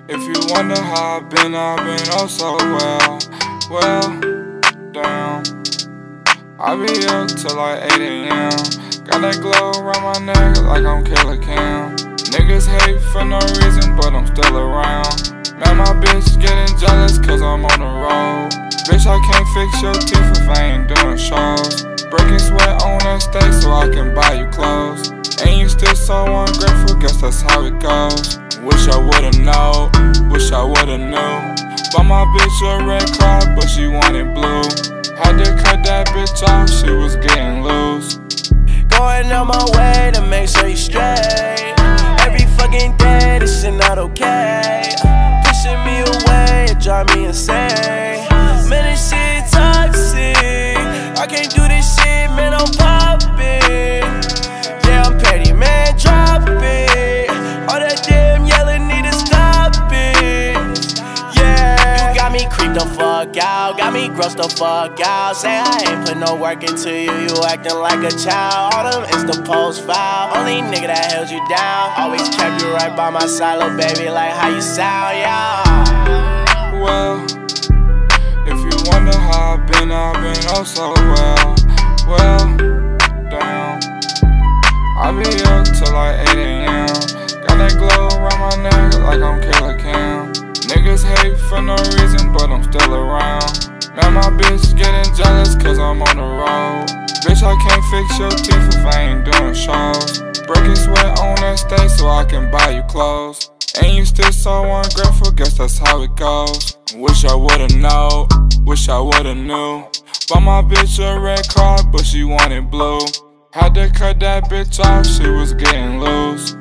If you wonder how I've been oh so well, damn. I be up till like 8 a.m. Got that glow around my neck like I'm Killer Cam. Niggas hate for no reason, but I'm still around. Man, my bitch getting jealous cause I'm on the road. Bitch, I can't fix your teeth if I ain't doing shows. Breaking sweat on that stage so I can buy you clothes. And you still so ungrateful, guess that's how it goes. Wish I would've known, wish I would've knew. Bought my bitch a red car, but she wanted blue. Had to cut that bitch off, she was getting loose. Going on my way to make sure you straight. Every fucking day, this shit not okay. Pushing me away, it drive me insane. Man, this shit toxic. I can't do this shit, man, I'm popping. Yeah, I'm petty, man, drop it. All that damn yelling, need to stop it. Yeah, you got me creeped the fuck out, got me grossed the fuck out. Say I ain't put no work into you, you acting like a child. All them Insta posts foul, only nigga that held you down. Always kept you right by my side, little baby, like how you sound, yeah. Well, if you wonder how I've been oh so well, damn. I be up till like 8 a.m. Got that glow around my neck like I'm Killer Cam. Niggas hate for no reason, but I'm still around. Man, my bitch getting jealous cause I'm on the road. Bitch, I can't fix your teeth if I ain't doing shows. Breaking sweat on that stage so I can buy you clothes. And you still so ungrateful, guess that's how it goes. Wish I would've known, wish I would've knew. Bought my bitch a red car, but she wanted blue. Had to cut that bitch off, she was getting loose.